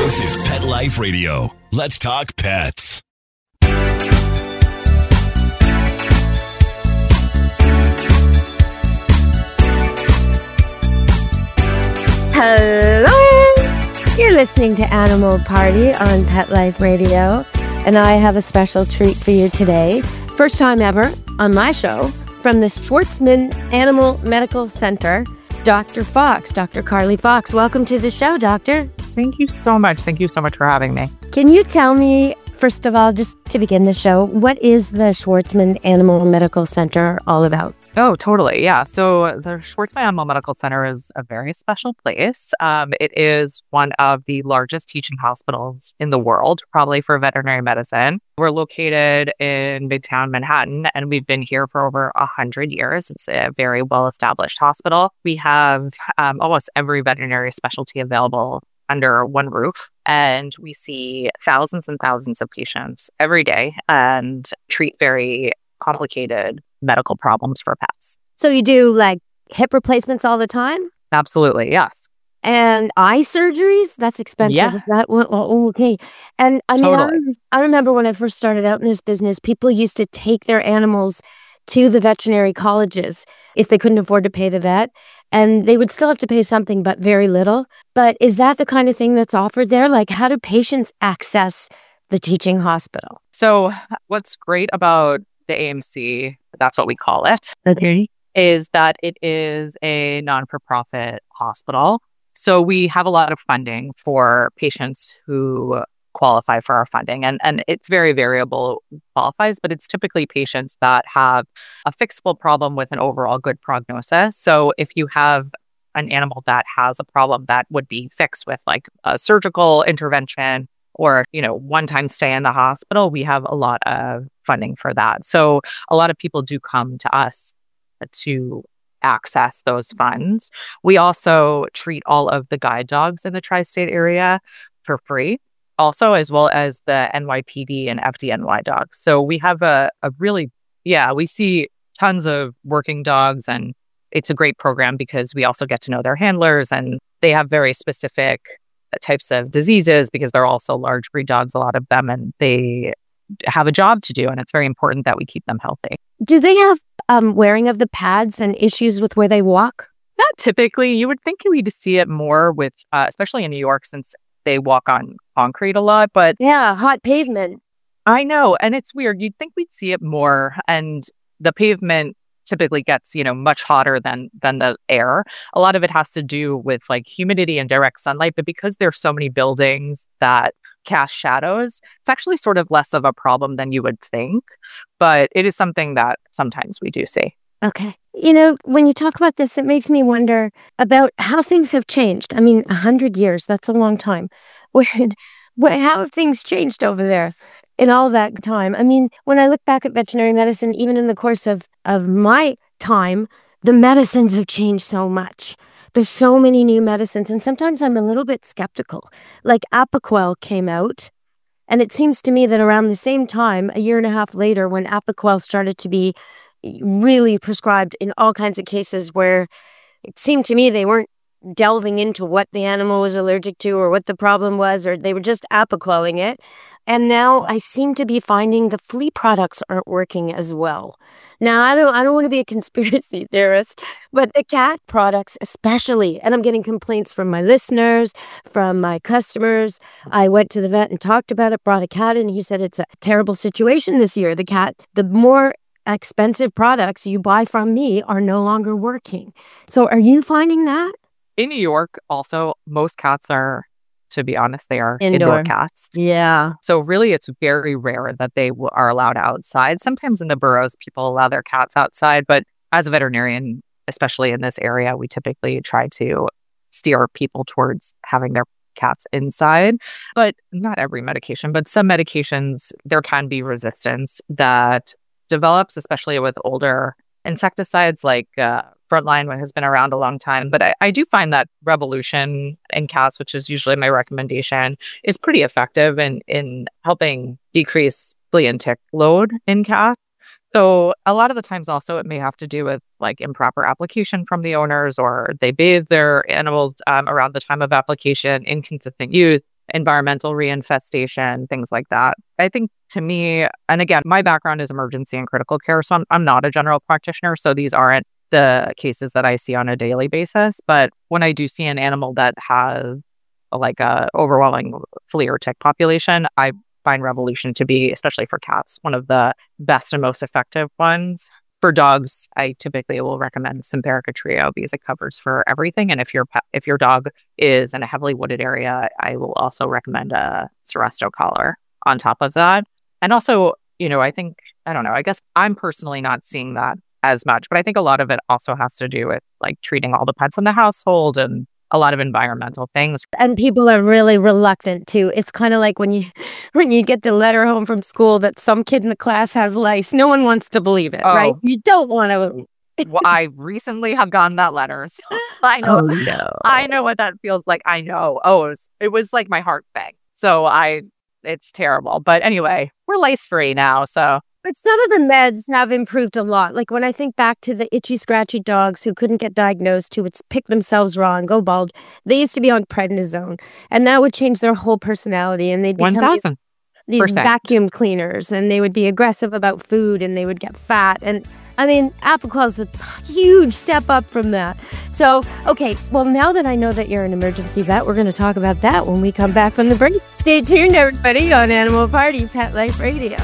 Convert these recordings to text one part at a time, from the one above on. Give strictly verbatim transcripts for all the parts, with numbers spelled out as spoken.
This is Pet Life Radio. Let's talk pets. Hello! You're listening to Animal Party on Pet Life Radio, and I have a special treat for you today. First time ever on my show from the Schwartzman Animal Medical Center, Doctor Fox, Doctor Carly Fox. Welcome to the show, Doctor. Thank you so much. Thank you so much for having me. Can you tell me, first of all, just to begin the show, what is the Schwartzman Animal Medical Center all about? Oh, totally. Yeah. So the Schwartzman Animal Medical Center is a very special place. Um, it is one of the largest teaching hospitals in the world, probably for veterinary medicine. We're located in Midtown Manhattan, and we've been here for over one hundred years. It's a very well-established hospital. We have um, almost every veterinary specialty available under one roof, and we see thousands and thousands of patients every day and treat very complicated medical problems for pets. So you do like hip replacements all the time? Absolutely, yes. And eye surgeries? That's expensive. Yeah. Is that one? Oh, okay. And I mean, Totally. I, rem- I remember when I first started out in this business, people used to take their animals to the veterinary colleges if they couldn't afford to pay the vet. And they would still have to pay something, but very little. But is that the kind of thing that's offered there? Like, how do patients access the teaching hospital? So what's great about the A M C, that's what we call it, Okay. is that it is a non-for-profit hospital. So we have a lot of funding for patients who qualify for our funding. And, and it's very variable who qualifies, but it's typically patients that have a fixable problem with an overall good prognosis. So if you have an animal that has a problem that would be fixed with like a surgical intervention or, you know, one-time stay in the hospital, we have a lot of funding for that. So a lot of people do come to us to access those funds. We also treat all of the guide dogs in the tri-state area for free, also, as well as the N Y P D and F D N Y dogs. So we have a, a really, yeah, we see tons of working dogs, and it's a great program because we also get to know their handlers, and they have very specific types of diseases because they're also large breed dogs, a lot of them, and they have a job to do, and it's very important that we keep them healthy. Do they have um, wearing of the pads and issues with where they walk? Not typically. You would think we'd see it more with, uh, especially in New York, since they walk on concrete a lot, but Yeah, hot pavement. I know, and it's weird. You'd think we'd see it more, and the pavement typically gets, you know, much hotter than than the air. A lot of it has to do with like humidity and direct sunlight, but because there's so many buildings that cast shadows, it's actually sort of less of a problem than you would think, but it is something that sometimes we do see. Okay. You know, when you talk about this, it makes me wonder about how things have changed. I mean, a hundred years, that's a long time. Where, where, how have things changed over there in all that time? I mean, when I look back at veterinary medicine, even in the course of, of my time, the medicines have changed so much. There's so many new medicines, and sometimes I'm a little bit skeptical. Like Apoquel came out, and it seems to me that around the same time, a year and a half later, when Apoquel started to be really prescribed in all kinds of cases where it seemed to me they weren't delving into what the animal was allergic to or what the problem was, or they were just Apoqueling it. And now I seem to be finding the flea products aren't working as well. Now, I don't I don't want to be a conspiracy theorist, but the cat products especially, and I'm getting complaints from my listeners, from my customers. I went to the vet and talked about it, brought a cat in, and he said it's a terrible situation this year. The cat, the more expensive products you buy from me are no longer working. So are you finding that? In New York, also, most cats are, to be honest, they are Indoor. indoor cats. Yeah. So really, it's very rare that they w- are allowed outside. Sometimes in the boroughs, people allow their cats outside. But as a veterinarian, especially in this area, we typically try to steer people towards having their cats inside. But not every medication, but some medications, there can be resistance that develops, especially with older insecticides like uh, Frontline has been around a long time. But I, I do find that Revolution in cats, which is usually my recommendation, is pretty effective in, in helping decrease flea and tick load in cats. So a lot of the times also it may have to do with like improper application from the owners, or they bathe their animals um, around the time of application, inconsistent use. environmental reinfestation, things like that. I think to me, and again, my background is emergency and critical care, so I'm, I'm not a general practitioner, so these aren't the cases that I see on a daily basis. But when I do see an animal that has like a overwhelming flea or tick population, I find Revolution to be, especially for cats, one of the best and most effective ones. For dogs, I typically will recommend Simparica Trio because it covers for everything. And if your pet, if your dog is in a heavily wooded area, I will also recommend a Seresto collar on top of that. And also, you know, I think, I don't know, I guess I'm personally not seeing that as much, but I think a lot of it also has to do with like treating all the pets in the household and a lot of environmental things. And people are really reluctant to. It's kind of like when you when you get the letter home from school that some kid in the class has lice. No one wants to believe it, Oh. right? You don't want to. Well, I recently have gotten that letter. So I know, Oh, no. I know what that feels like. I know. Oh, it was, it was like my heart thing. So I, it's terrible. But anyway, we're lice free now. So But some of the meds have improved a lot. Like when I think back to the itchy, scratchy dogs who couldn't get diagnosed, who would pick themselves raw and go bald, they used to be on prednisone. And that would change their whole personality. And they'd become these, one thousand. these vacuum cleaners. And they would be aggressive about food and they would get fat. And I mean, Apoquel's a huge step up from that. So, okay, well, now that I know that you're an emergency vet, we're going to talk about that when we come back from the break. Stay tuned, everybody, on Animal Party Pet Life Radio.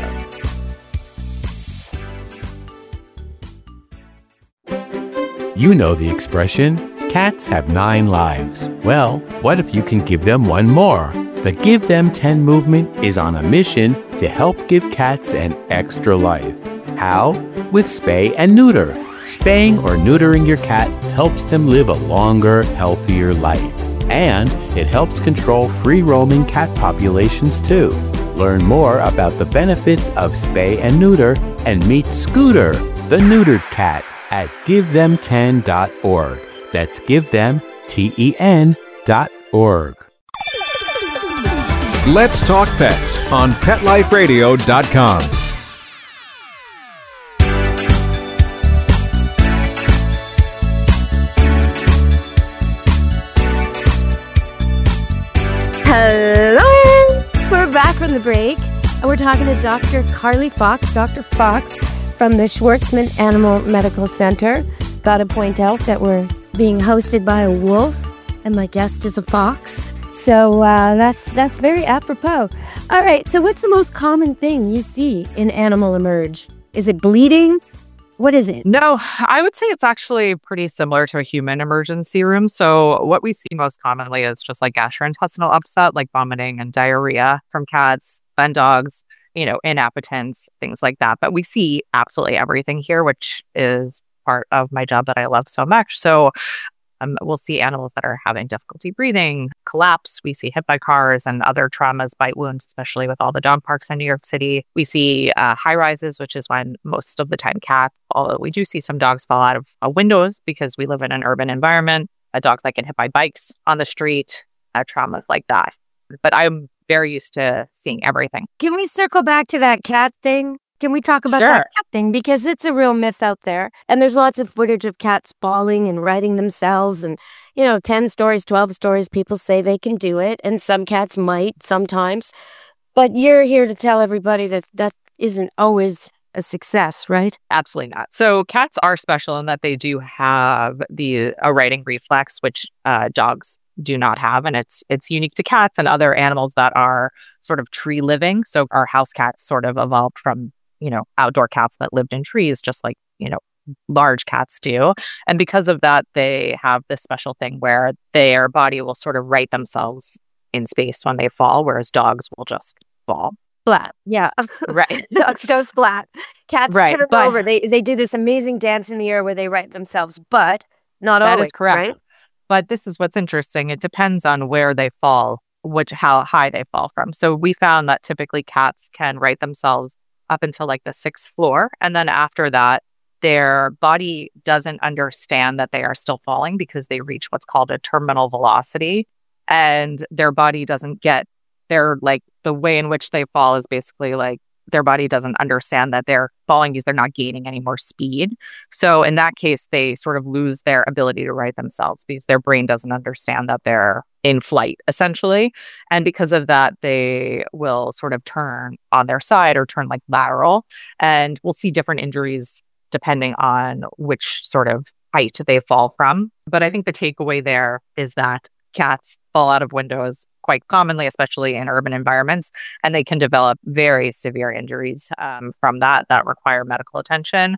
You know the expression, cats have nine lives. Well, what if you can give them one more? The Give Them ten movement is on a mission to help give cats an extra life. How? With spay and neuter. Spaying or neutering your cat helps them live a longer, healthier life. And it helps control free-roaming cat populations too. Learn more about the benefits of spay and neuter and meet Scooter, the neutered cat, at give them ten dot org. That's give them ten dot org. Let's Talk Pets on pet life radio dot com. Hello! We're back from the break, and we're talking to Doctor Carly Fox, Doctor Fox from the Schwartzman Animal Medical Center. Got to point out that we're being hosted by a wolf, and my guest is a fox. So uh, that's that's very apropos. All right, so what's the most common thing you see in animal emerge? Is it bleeding? What is it? no, I would say it's actually pretty similar to a human emergency room. So what we see most commonly is just like gastrointestinal upset, like vomiting and diarrhea from cats and dogs, you know, inappetence, things like that. But we see absolutely everything here, which is part of my job that I love so much. So um, we'll see animals that are having difficulty breathing, collapse. We see hit by cars and other traumas, bite wounds, especially with all the dog parks in New York City. We see uh, high rises, which is when most of the time cats, although we do see some dogs fall out of uh, windows because we live in an urban environment, uh, dogs that get hit by bikes on the street, uh, traumas like that. But I'm very used to seeing everything. Can we circle back to that cat thing? Can we talk about Sure. that cat thing? Because it's a real myth out there. And there's lots of footage of cats bawling and righting themselves. And, you know, ten stories, twelve stories, people say they can do it. And some cats might sometimes. But you're here to tell everybody that that isn't always a success, right? Absolutely not. So cats are special in that they do have the a righting reflex, which uh, dogs do not have, and it's it's unique to cats and other animals that are sort of tree living. So our house cats sort of evolved from, you know, outdoor cats that lived in trees, just like, you know, large cats do. And because of that, they have this special thing where their body will sort of right themselves in space when they fall, whereas dogs will just fall. Flat. Yeah. Right. Dogs go flat. Cats Right, turn but- over. They they do this amazing dance in the air where they right themselves, but not That always, is correct. right? But this is what's interesting. It depends on where they fall, which how high they fall from. So we found that typically cats can right themselves up until like the sixth floor. And then after that, their body doesn't understand that they are still falling because they reach what's called a terminal velocity. And their body doesn't get their, like, the way in which they fall is basically like their body doesn't understand that they're falling because they're not gaining any more speed. So in that case, they sort of lose their ability to right themselves because their brain doesn't understand that they're in flight, essentially. And because of that, they will sort of turn on their side or turn like lateral. And we'll see different injuries depending on which sort of height they fall from. But I think the takeaway there is that cats fall out of windows quite commonly, especially in urban environments, and they can develop very severe injuries um, from that that require medical attention.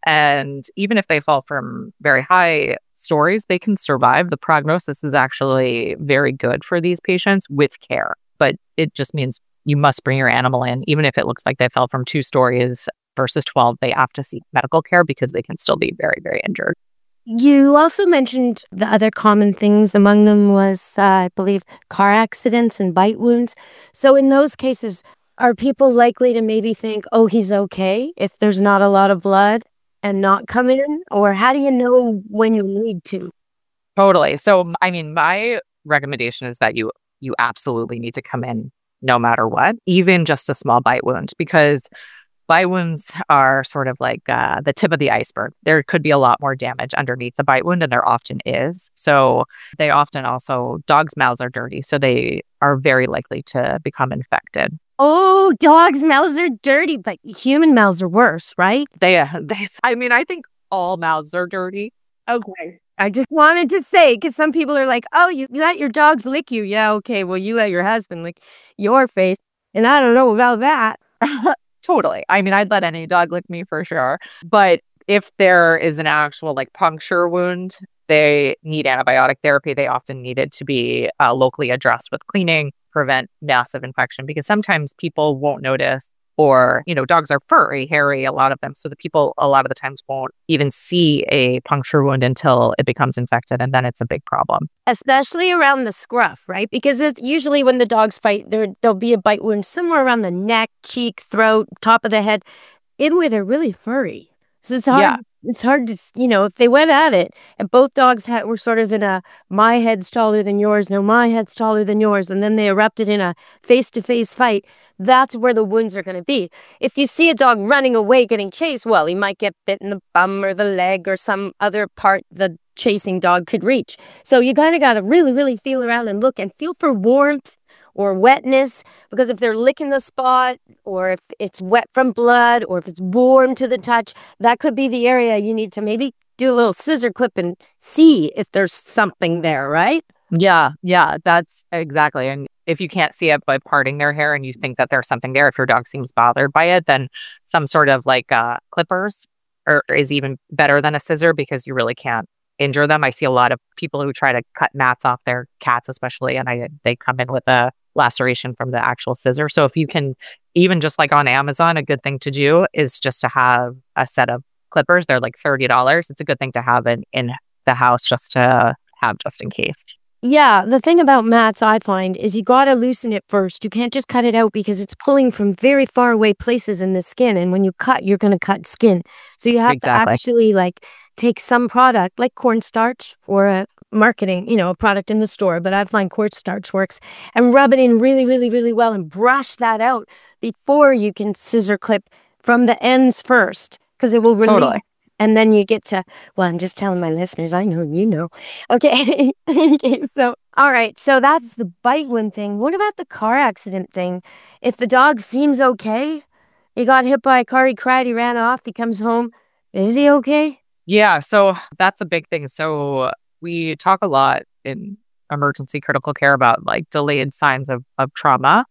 And even if they fall from very high stories, they can survive. The prognosis is actually very good for these patients with care, but it just means you must bring your animal in. Even if it looks like they fell from two stories versus twelve, they have to seek medical care because they can still be very, very injured. You also mentioned the other common things. Among them was, uh, I believe, car accidents and bite wounds. So in those cases, are people likely to maybe think, oh, he's okay if there's not a lot of blood and not coming in? Or how do you know when you need to? Totally. So, I mean, my recommendation is that you you absolutely need to come in no matter what, even just a small bite wound, because bite wounds are sort of like uh, the tip of the iceberg. There could be a lot more damage underneath the bite wound, and there often is. So they often also, dogs' mouths are dirty, so they are very likely to become infected. Oh, dogs' mouths are dirty, but human mouths are worse, right? They, uh, they I mean, I think all mouths are dirty. Okay. I just wanted to say, because some people are like, oh, you let your dogs lick you. Yeah, okay, well, you let your husband lick your face, and I don't know about that. Totally. I mean, I'd let any dog lick me for sure. But if there is an actual like puncture wound, they need antibiotic therapy. They often need it to be uh, locally addressed with cleaning, prevent massive infection, because sometimes people won't notice, or, you know, dogs are furry, hairy, a lot of them. So the people a lot of the times won't even see a puncture wound until it becomes infected. And then it's a big problem. Especially around the scruff, right? Because it's usually when the dogs fight, there, there'll be a bite wound somewhere around the neck, cheek, throat, top of the head, in where they're really furry. So it's hard. Yeah. It's hard to, you know, if they went at it and both dogs had, were sort of in a, my head's taller than yours, no, my head's taller than yours, and then they erupted in a face-to-face fight, that's where the wounds are going to be. If you see a dog running away getting chased, well, he might get bit in the bum or the leg or some other part the chasing dog could reach. So you kind of got to really, really feel around and look and feel for warmth or wetness, because if they're licking the spot, or if it's wet from blood, or if it's warm to the touch, that could be the area you need to maybe do a little scissor clip and see if there's something there, right? Yeah, yeah, that's exactly. And if you can't see it by parting their hair and you think that there's something there, if your dog seems bothered by it, then some sort of like uh, clippers or is even better than a scissor, because you really can't injure them. I see a lot of people who try to cut mats off their cats, especially, and I they come in with a laceration from the actual scissor. So if you can, even just like on Amazon, a good thing to do is just to have a set of clippers. They're like thirty dollars. It's a good thing to have in, in the house just to have just in case. Yeah, the thing about mats I find is you got to loosen it first. You can't just cut it out because it's pulling from very far away places in the skin. And when you cut, you're going to cut skin. So you have exactly. to actually like take some product like cornstarch or a marketing, you know, a product in the store, but I find cornstarch works, and rub it in really, really, really well and brush that out before you can scissor clip from the ends first, because it will release. Totally. And then you get to, well, I'm just telling my listeners, I know you know. Okay. Okay. So, all right. So that's the bite wound thing. What about the car accident thing? If the dog seems okay, he got hit by a car, he cried, he ran off, he comes home. Is he okay? Yeah. So that's a big thing. So we talk a lot in emergency critical care about like delayed signs of, of trauma.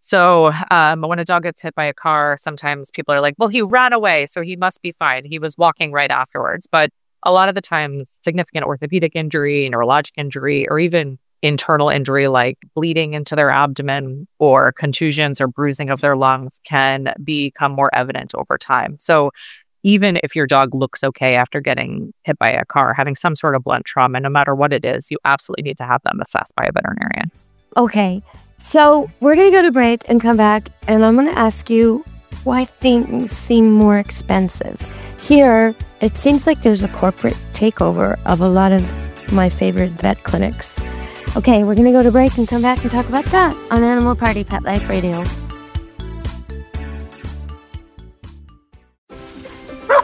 So um, when a dog gets hit by a car, sometimes people are like, well, he ran away, so he must be fine. He was walking right afterwards. But a lot of the times, significant orthopedic injury, neurologic injury, or even internal injury like bleeding into their abdomen or contusions or bruising of their lungs can become more evident over time. So even if your dog looks okay after getting hit by a car, having some sort of blunt trauma, no matter what it is, you absolutely need to have them assessed by a veterinarian. Okay, so we're going to go to break and come back, and I'm going to ask you why things seem more expensive. Here, it seems like there's a corporate takeover of a lot of my favorite vet clinics. Okay, we're going to go to break and come back and talk about that on Animal Party Pet Life Radio.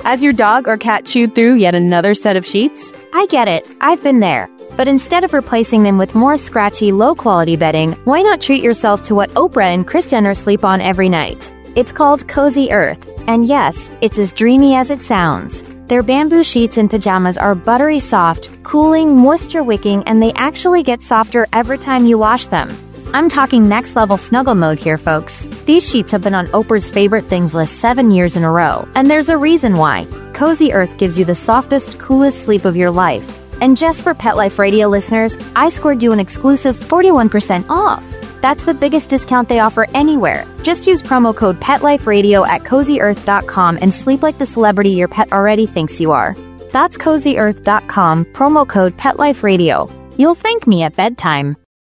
Has your dog or cat chewed through yet another set of sheets? I get it. I've been there. But instead of replacing them with more scratchy, low-quality bedding, why not treat yourself to what Oprah and Kris Jenner sleep on every night? It's called Cozy Earth. And yes, it's as dreamy as it sounds. Their bamboo sheets and pajamas are buttery soft, cooling, moisture-wicking, and they actually get softer every time you wash them. I'm talking next-level snuggle mode here, folks. These sheets have been on Oprah's favorite things list seven years in a row, and there's a reason why. Cozy Earth gives you the softest, coolest sleep of your life. And just for Pet Life Radio listeners, I scored you an exclusive forty-one percent off. That's the biggest discount they offer anywhere. Just use promo code PetLifeRadio at cozy earth dot com and sleep like the celebrity your pet already thinks you are. That's cozy earth dot com, promo code PetLifeRadio. You'll thank me at bedtime.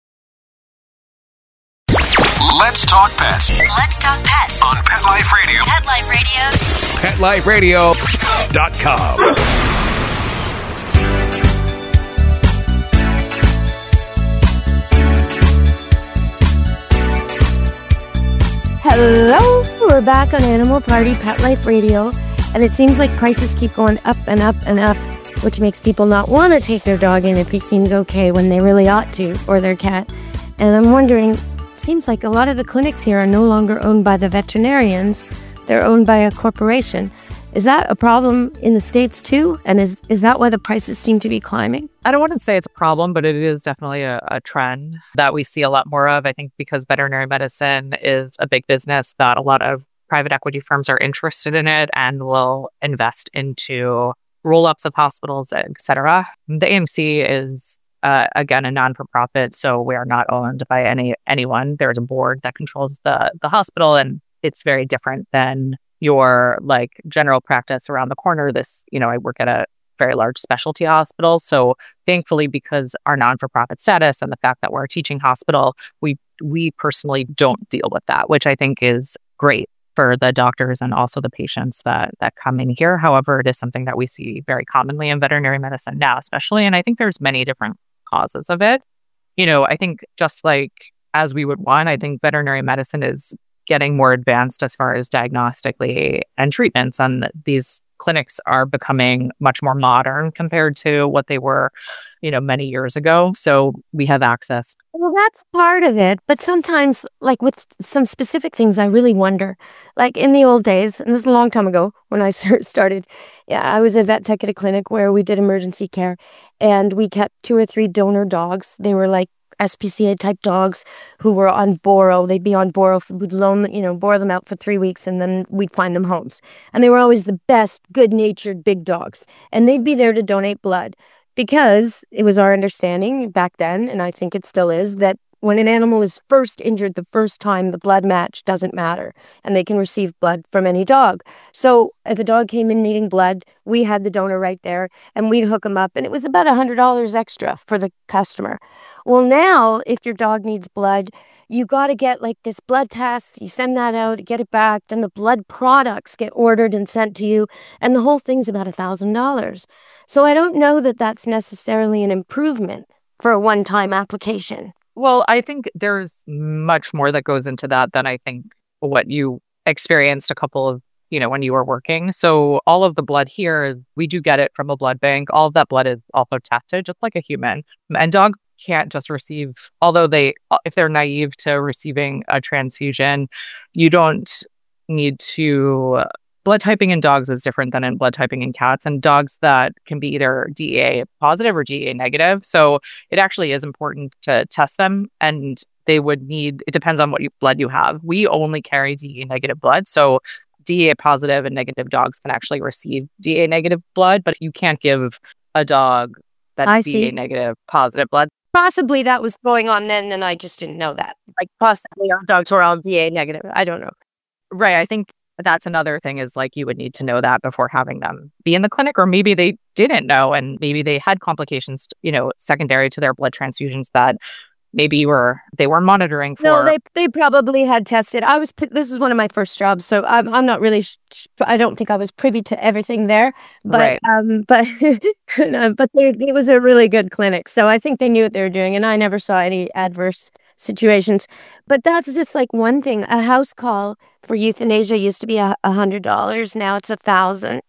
Let's talk pets Let's talk pets on Pet Life Radio. Pet Life Radio. Pet Life Radio Dot com. Hello, we're back on Animal Party Pet Life Radio, and it seems like prices keep going up and up and up, which makes people not want to take their dog in if he seems okay when they really ought to, or their cat. And I'm wondering, it seems like a lot of the clinics here are no longer owned by the veterinarians, they're owned by a corporation. Is that a problem in the States too? And is, is that why the prices seem to be climbing? I don't want to say it's a problem, but it is definitely a, a trend that we see a lot more of. I think because veterinary medicine is a big business that a lot of private equity firms are interested in it and will invest into roll-ups of hospitals, et cetera. The A M C is, uh, again, a non-for-profit, so we are not owned by any anyone. There's a board that controls the the hospital, and it's very different than your like general practice around the corner. This, you know, I work at a very large specialty hospital. So thankfully, because our non-for-profit status and the fact that we're a teaching hospital, we we personally don't deal with that, which I think is great for the doctors and also the patients that that come in here. However, it is something that we see very commonly in veterinary medicine now, especially. And I think there's many different causes of it. You know, I think just like as we would want, I think veterinary medicine is getting more advanced as far as diagnostically and treatments. And these clinics are becoming much more modern compared to what they were, you know, many years ago. So we have access. Well, that's part of it. But sometimes, like with some specific things, I really wonder. Like in the old days, and this is a long time ago when I started, yeah, I was a vet tech at a clinic where we did emergency care, and we kept two or three donor dogs. They were like S P C A type dogs who were on Boro. They'd be on Boro. We'd loan, you know, bore them out for three weeks and then we'd find them homes. And they were always the best, good-natured big dogs. And they'd be there to donate blood because it was our understanding back then, and I think it still is, that when an animal is first injured the first time, the blood match doesn't matter, and they can receive blood from any dog. So if a dog came in needing blood, we had the donor right there, and we'd hook them up, and it was about one hundred dollars extra for the customer. Well, now, if your dog needs blood, you got to get like this blood test, you send that out, get it back, then the blood products get ordered and sent to you, and the whole thing's about one thousand dollars. So I don't know that that's necessarily an improvement for a one-time application. Well, I think there's much more that goes into that than I think what you experienced a couple of, you know, when you were working. So all of the blood here, we do get it from a blood bank. All of that blood is also tested just like a human. And dogs can't just receive, although they, if they're naive to receiving a transfusion, you don't need to. Blood typing in dogs is different than in blood typing in cats, and dogs that can be either D E A positive or D E A negative. So it actually is important to test them, and they would need, it depends on what you, blood you have. We only carry D E A negative blood. So D E A positive and negative dogs can actually receive D E A negative blood, but you can't give a dog that's D E A negative positive blood. Possibly that was going on then, and I just didn't know that. Like possibly our dogs were all D E A negative. I don't know. Right. I think that's another thing is like you would need to know that before having them be in the clinic, or maybe they didn't know and maybe they had complications, you know, secondary to their blood transfusions that maybe were they were monitoring for. No, they they probably had tested. I was this is one of my first jobs, so I'm I'm not really. Sh- I don't think I was privy to everything there, but right. um, but no, but there, it was a really good clinic, so I think they knew what they were doing, and I never saw any adverse situations. But that's just like one thing. A house call for euthanasia used to be a, a hundred dollars. Now it's a thousand.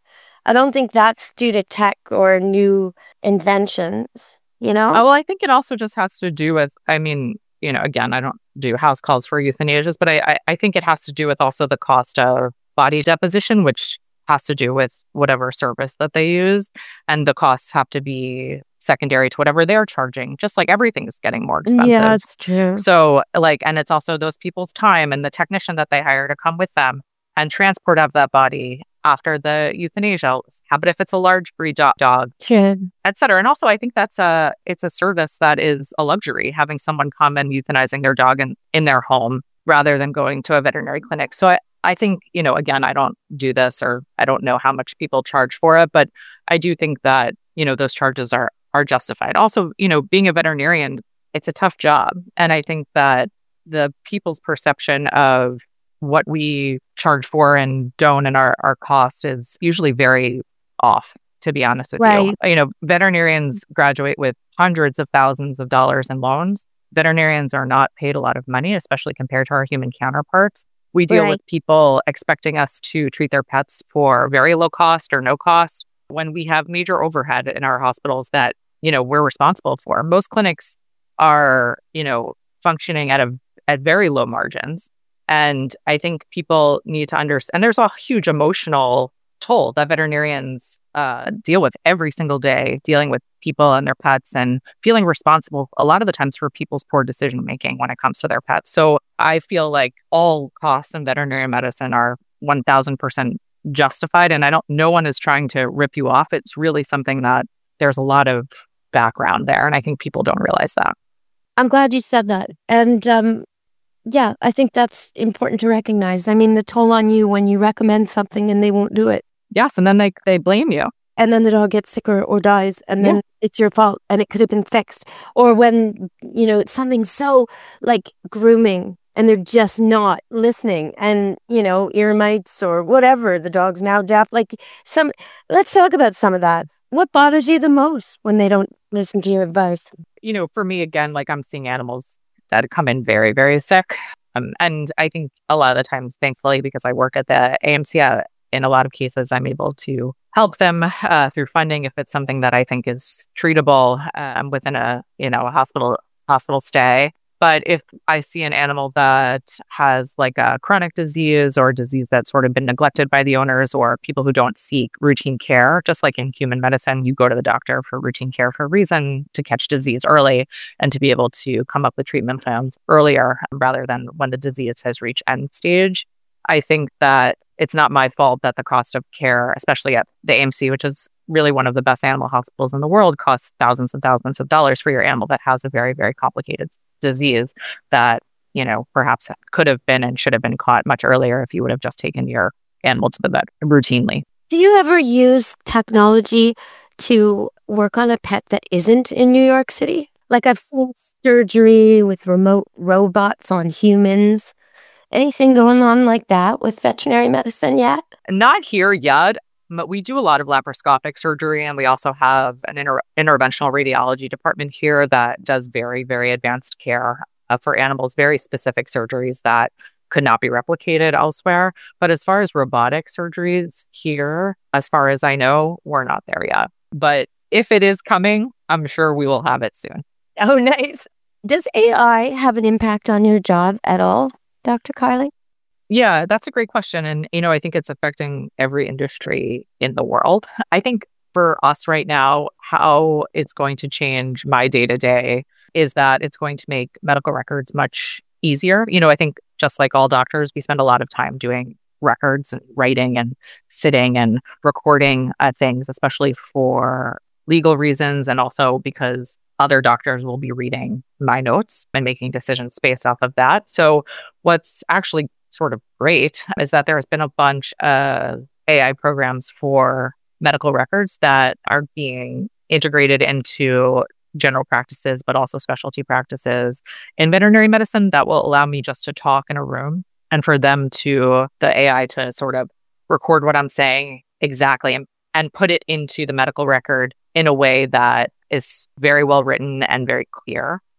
I don't think that's due to tech or new inventions, you know? Oh, well, I think it also just has to do with, I mean, you know, again, I don't do house calls for euthanasias, but I, I, I think it has to do with also the cost of body deposition, which has to do with whatever service that they use. And the costs have to be secondary to whatever they're charging, just like everything is getting more expensive. Yeah, it's true. So, like, and it's also those people's time and the technician that they hire to come with them and transport of that body after the euthanasia. How about if it's a large breed do- dog, True. et cetera. And also, I think that's a it's a service that is a luxury, having someone come and euthanizing their dog in, in their home rather than going to a veterinary clinic. So I, I think, you know, again, I don't do this or I don't know how much people charge for it, but I do think that, you know, those charges are are justified. Also, you know, being a veterinarian, it's a tough job. And I think that the people's perception of what we charge for and don't and our, our cost is usually very off, to be honest with Right. you. You know, veterinarians graduate with hundreds of thousands of dollars in loans. Veterinarians are not paid a lot of money, especially compared to our human counterparts. We deal Right. with people expecting us to treat their pets for very low cost or no cost when we have major overhead in our hospitals that, you know, we're responsible for. Most clinics are, you know, functioning at a at very low margins. And I think people need to understand, and there's a huge emotional toll that veterinarians uh, deal with every single day, dealing with people and their pets and feeling responsible a lot of the times for people's poor decision making when it comes to their pets. So I feel like all costs in veterinary medicine are one thousand percent justified. And I don't, no one is trying to rip you off. It's really something that there's a lot of background there. And I think people don't realize that. I'm glad you said that. And um, yeah, I think that's important to recognize. I mean, the toll on you when you recommend something and they won't do it. Yes. And then they, they blame you. And then the dog gets sicker or dies, and then Yeah. it's your fault and it could have been fixed. Or when, you know, it's something so like grooming and they're just not listening, and, you know, ear mites or whatever, the dog's now deaf. Like some, let's talk about some of that. What bothers you the most when they don't listen to your advice? You know, for me, again, like I'm seeing animals that come in very, very sick. Um, and I think a lot of the times, thankfully, because I work at the A M C, uh, in a lot of cases, I'm able to help them uh, through funding if it's something that I think is treatable um, within a, you know, a hospital hospital stay. But if I see an animal that has like a chronic disease or a disease that's sort of been neglected by the owners or people who don't seek routine care, just like in human medicine, you go to the doctor for routine care for a reason, to catch disease early and to be able to come up with treatment plans earlier rather than when the disease has reached end stage. I think that it's not my fault that the cost of care, especially at the A M C, which is really one of the best animal hospitals in the world, costs thousands and thousands of dollars for your animal that has a very, very complicated disease that, you know, perhaps could have been and should have been caught much earlier if you would have just taken your animal to the vet routinely. Do you ever use technology to work on a pet that isn't in New York City? Like I've seen surgery with remote robots on humans. Anything going on like that with veterinary medicine yet? Not here yet, but we do a lot of laparoscopic surgery, and we also have an inter- interventional radiology department here that does very, very advanced care uh, for animals, very specific surgeries that could not be replicated elsewhere. But as far as robotic surgeries here, as far as I know, we're not there yet. But if it is coming, I'm sure we will have it soon. Oh, nice. Does A I have an impact on your job at all, Doctor Carly? Yeah, that's a great question. And, you know, I think it's affecting every industry in the world. I think for us right now, how it's going to change my day to day is that it's going to make medical records much easier. You know, I think just like all doctors, we spend a lot of time doing records and writing and sitting and recording uh, things, especially for legal reasons and also because other doctors will be reading my notes and making decisions based off of that. So what's actually sort of great is that there has been a bunch of A I programs for medical records that are being integrated into general practices, but also specialty practices in veterinary medicine that will allow me just to talk in a room and for them to, the A I to sort of record what I'm saying exactly and, and put it into the medical record in a way that is very well written and very clear.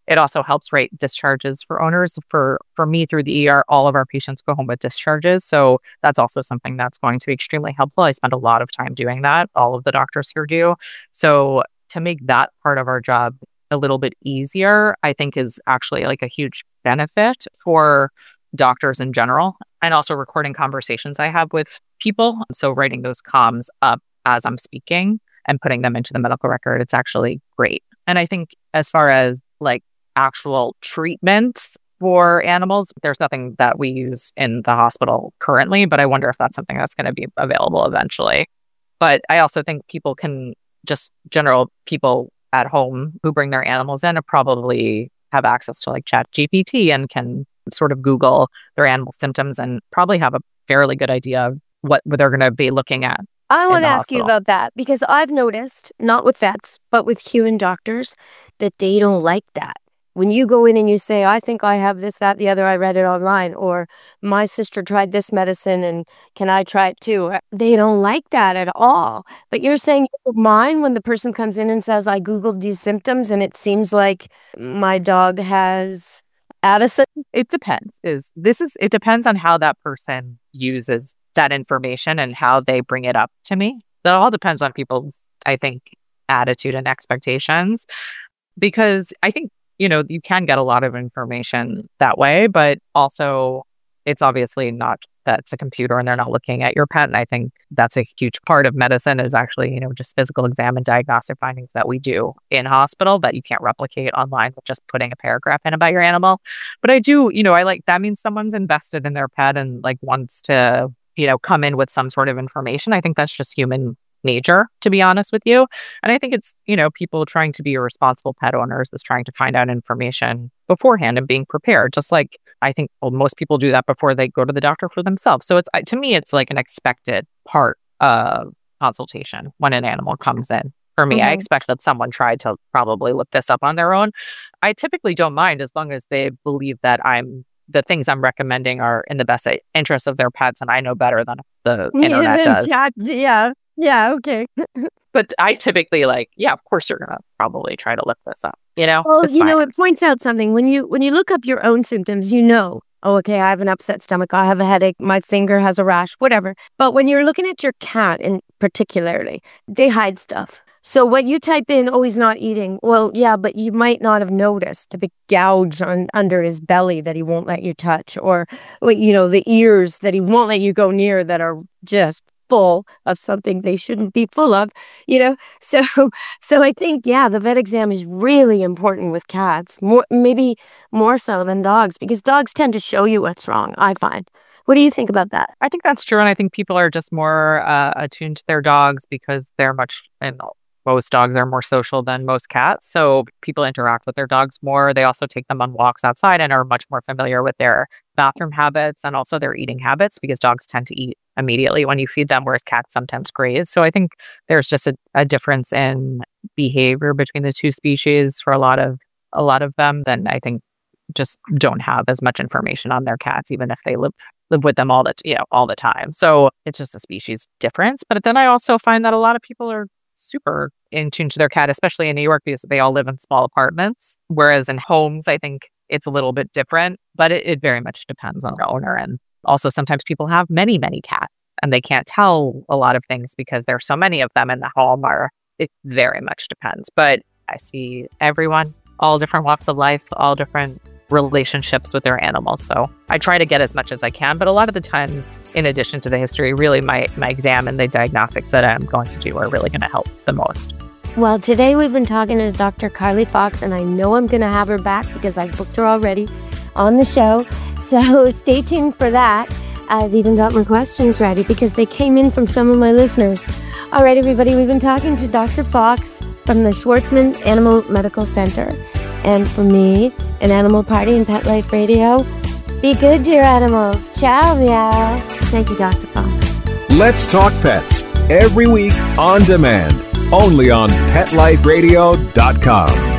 It also helps write discharges for owners. For for me, through the E R, all of our patients go home with discharges. So that's also something that's going to be extremely helpful. I spend a lot of time doing that. All of the doctors here do. So to make that part of our job a little bit easier, I think is actually like a huge benefit for doctors in general, and also recording conversations I have with people. So writing those comms up as I'm speaking and putting them into the medical record, it's actually great. And I think as far as like actual treatments for animals, there's nothing that we use in the hospital currently, but I wonder if that's something that's going to be available eventually. But I also think people can, just general people at home who bring their animals in, probably have access to like Chat G P T and can sort of Google their animal symptoms and probably have a fairly good idea of what they're going to be looking at. I want to ask you about that because I've noticed, not with vets, but with human doctors, that they don't like that. When you go in and you say, I think I have this, that, the other, I read it online, or my sister tried this medicine and can I try it too? They don't like that at all. But you're saying you don't mind when the person comes in and says, I Googled these symptoms and it seems like my dog has Addison? It depends. Is this is it depends on how that person uses that information and how they bring it up to me. That all depends on people's, I think, attitude and expectations. Because I think, you know, you can get a lot of information that way, but also it's obviously not that it's a computer and they're not looking at your pet. And I think that's a huge part of medicine is actually, you know, just physical exam and diagnostic findings that we do in hospital that you can't replicate online with just putting a paragraph in about your animal. But I do, you know, I like that means someone's invested in their pet and like wants to, you know, come in with some sort of information. I think that's just human nature, to be honest with you. And I think it's, you know, people trying to be responsible pet owners is trying to find out information beforehand and being prepared. Just like I think well, most people do that before they go to the doctor for themselves. So it's to me, it's like an expected part of consultation when an animal comes in. For me, mm-hmm. I expect that someone tried to probably look this up on their own. I typically don't mind as long as they believe that I'm the things I'm recommending are in the best interest of their pets, and I know better than the internet yeah, does. Yeah, yeah, yeah, okay. But I typically like, yeah, of course you're gonna probably try to look this up. You know, well, it's you fine. know, it points out something when you when you look up your own symptoms. You know, oh, okay, I have an upset stomach, I have a headache, my finger has a rash, whatever. But when you're looking at your cat, in particularly, they hide stuff. So what you type in, oh, he's not eating. Well, yeah, but you might not have noticed a big gouge on, under his belly that he won't let you touch, or, you know, the ears that he won't let you go near that are just full of something they shouldn't be full of, you know? So so I think, yeah, the vet exam is really important with cats, more maybe more so than dogs, because dogs tend to show you what's wrong, I find. What do you think about that? I think that's true. And I think people are just more uh, attuned to their dogs because they're much, and most dogs are more social than most cats. So people interact with their dogs more. They also take them on walks outside and are much more familiar with their bathroom habits and also their eating habits because dogs tend to eat immediately when you feed them, whereas cats sometimes graze. So I think there's just a, a difference in behavior between the two species for a lot of a lot of them. Then I think just don't have as much information on their cats, even if they live live with them all the you know all the time. So it's just a species difference. But then I also find that a lot of people are super in tune to their cat, especially in New York, because they all live in small apartments. Whereas in homes, I think it's a little bit different, but it, it very much depends on the owner. And also sometimes people have many, many cats and they can't tell a lot of things because there's so many of them in the home, or it very much depends. But I see everyone, all different walks of life, all different relationships with their animals. So I try to get as much as I can, but a lot of the times, in addition to the history, really my, my exam and the diagnostics that I'm going to do are really going to help the most. Well, today we've been talking to Doctor Carly Fox, and I know I'm going to have her back because I've booked her already on the show. So stay tuned for that. I've even got my questions ready because they came in from some of my listeners. All right, everybody, we've been talking to Doctor Fox from the Schwartzman Animal Medical Center. And for me, an Animal Party and Pet Life Radio, be good to your animals. Ciao, meow. Thank you, Doctor Fox. Let's Talk Pets, every week on demand, only on pet life radio dot com.